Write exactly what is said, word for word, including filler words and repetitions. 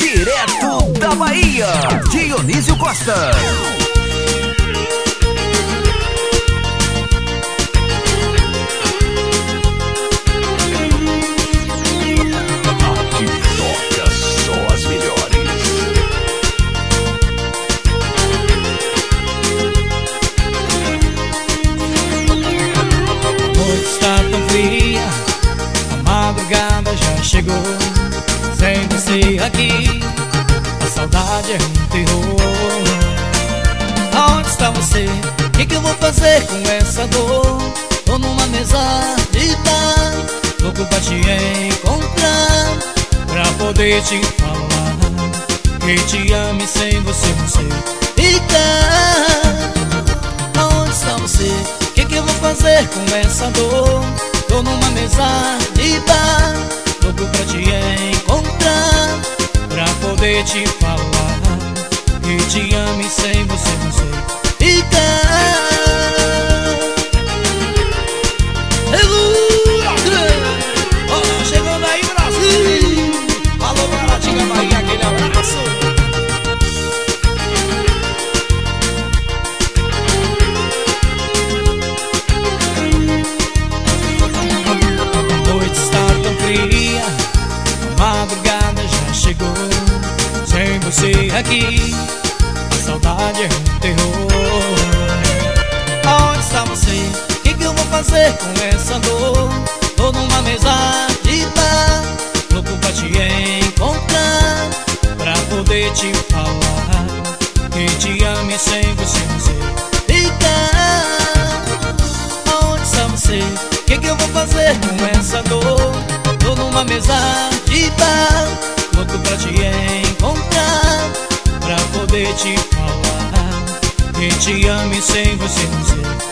Direto da Bahia, Dionísio Costa. Aqui toca só as melhores. A noite está tão fria, a madrugada já chegou. Sem você aqui, a saudade é um terror. Aonde está você? O que, que eu vou fazer com essa dor? Tô numa mesa de bar, louco pra te encontrar, pra poder te falar que te amo e sem você não sei ficar. Aonde está você? O que, que eu vou fazer com essa dor? Tô numa mesa de bar, louco pra te encontrar, pra poder te falar que te amo e sem você não sei ficar. Olha, chegando aí, Brasil. Alô, Baratinga, Bahia, aquele abraço. A noite está tão fria, a madrugada já chegou. Sem você aqui, a saudade é um terror. Aonde está você? O que, que eu vou fazer com essa dor? Tô numa mesa de bar, louco pra te encontrar, pra poder te falar que te amo e sem você não sei ficar. Aonde está você? O que, que eu vou fazer com essa dor? Tô numa mesa de bar, louco pra te encontrar, pra poder te falar que te amo e sem você não sei